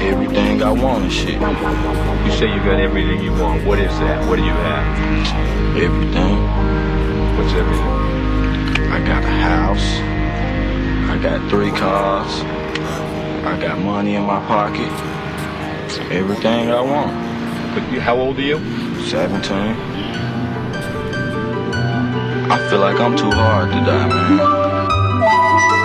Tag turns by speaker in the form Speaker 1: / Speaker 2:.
Speaker 1: Everything I want and shit.
Speaker 2: You say you got everything you want. What is that? What do you have?
Speaker 1: Everything.
Speaker 2: What's everything?
Speaker 1: I got a house. I got 3 cars. I got money in my pocket. Everything I want.
Speaker 2: But how old are you?
Speaker 1: 17. I feel like I'm too hard to die, man.